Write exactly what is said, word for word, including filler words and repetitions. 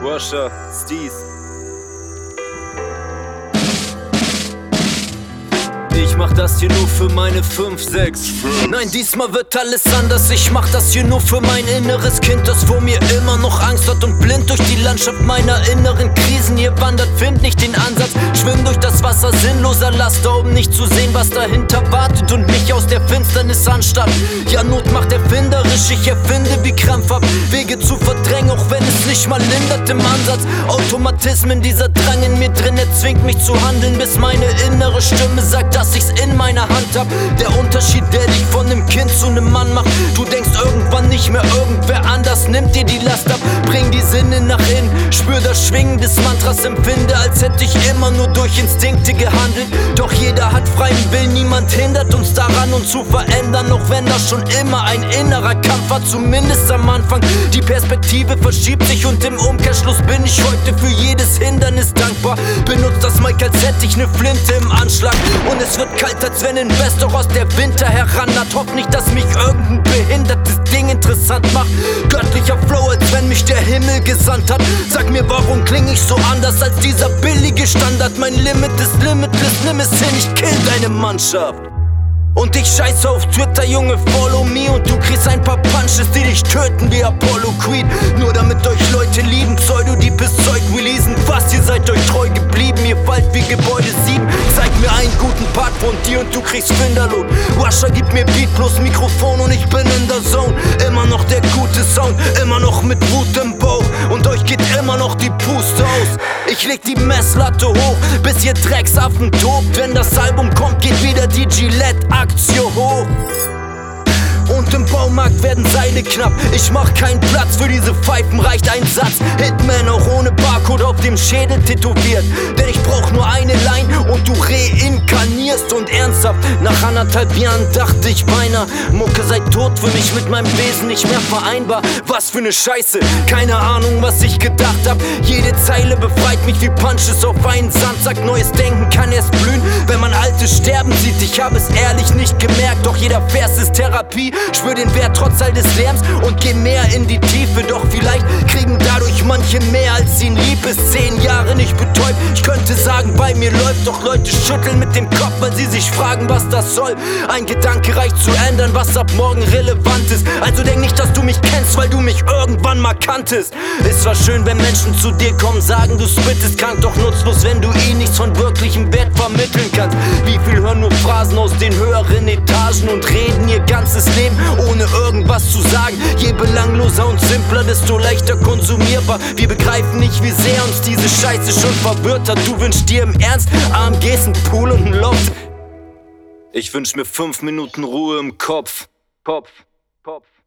Washer, Steez. Ich mach das hier nur für meine fünf, sechs. Nein, diesmal wird alles anders. Ich mach das hier nur für mein inneres Kind, das vor mir immer noch Angst hat und blind durch die Landschaft meiner inneren Krisen hier wandert. Find nicht den Ansatz, schwimm durch das Wasser sinnloser Laster, um nicht zu sehen, was dahinter wartet und mich aus der Finsternis anstarrt. Ja, Not macht erfinderisch, ich erfinde wie krampfhaft Wege zu verdrängen, auch wenn es nicht mal lindert im Ansatz. Automatismen, dieser Drang in mir drin, er zwingt mich zu handeln, bis meine innere Stimme sagt, dass ich's in meiner Hand hab. Der Unterschied, der dich von nem Kind zu nem Mann macht. Du denkst irgendwann nicht mehr, irgendwer anders nimmt dir die Last ab. Bring die Sinne nach innen, spür das Schwingen des Mantras, empfinde, als hätte ich immer nur durch Instinkte gehandelt. Doch jeder hat freien Willen, niemand hindert uns daran, uns zu verändern, auch wenn das schon immer ein innerer Kampf war, zumindest am Anfang. Die Perspektive verschiebt sich und im Umkehrschluss bin ich heute für jedes Hindernis dankbar. Benutzt das Mic, als hätte ich ne Flinte im Anschlag, und es wird kalt, als wenn in Westeros der Winter herannaht. Hoff nicht, dass mich irgendein behindertes Ding interessant macht. Göttlicher Flow, als wenn mich der Himmel gesandt hat. Sag mir, warum kling ich so anders als dieser billige Standard? Mein Limit ist limitless, nimm es hin, ich kill deine Mannschaft. Und ich scheiße auf Twitter, Junge, follow me, und du kriegst ein paar Punches, die dich töten wie Apollo Creed. Nur damit euch Leute lieben, Pseudo-Deepes Zeug releasen. Fast, ihr seid euch treu geblieben, ihr fallt wie Gebäude sieben. Zeig mir einen guten Part von dir und du kriegst Finderlohn. Washer gibt mir Beat plus Mikrofon und ich bin in der Zone. Immer noch der gute Sound, immer noch mit Wut im Bauch, und euch geht immer noch die Puste aus. Ich leg die Messlatte hoch, bis ihr Drecksaffen tobt. Wenn das Album kommt, geht wieder die Gillette-Aktion hoch. Und im Baumarkt werden Seile knapp. Ich mach keinen Platz für diese Pfeifen, reicht ein Satz. Hitman auch ohne Barcode auf dem Schädel tätowiert. Denn ich brauch nur eine Line und du reinkarnierst. Und ernsthaft, nach anderthalb Jahren dachte ich beinahe, Mucke sei tot, für mich mit meinem Wesen nicht mehr vereinbar. Was für ne Scheiße, keine Ahnung, was ich gedacht hab. Jede Zeile befreit mich wie Punches auf einen Sandsack. Neues Denken kann erst blühen, wenn man Altes sterben sieht. Ich hab es ehrlich nicht gemerkt, doch jeder Vers ist Therapie. Spür den Wert trotz all des Lärms und geh mehr in die Tiefe. Doch vielleicht kriegen dadurch manche mehr, als ihnen lieb ist. Zehn Jahre nicht betäubt, ich könnte sagen, bei mir läuft. Doch Leute schütteln mit dem Kopf, weil sie sich fragen, was das soll. Ein Gedanke reicht zu ändern, was ab morgen relevant ist. Also denk nicht, dass du mich kennst, weil du mich irgendwann mal kanntest. Ist zwar schön, wenn Menschen zu dir kommen, sagen, du spittest krank, doch nutzlos, wenn du ihnen nichts von wirklichem Wert vermitteln kannst. Wie viel hören nur Phrasen aus den höheren Etagen und reden ihr ganzes Leben, ohne irgendwas zu sagen. Je belangloser und simpler, desto leichter konsumierbar. Wir begreifen nicht, wie sehr uns diese Scheiße schon verwirrt hat. Du wünschst dir im Ernst A M Gs, ein Pool und ein Loft. Ich wünsch mir fünf Minuten Ruhe im Kopf. Kopf, Kopf.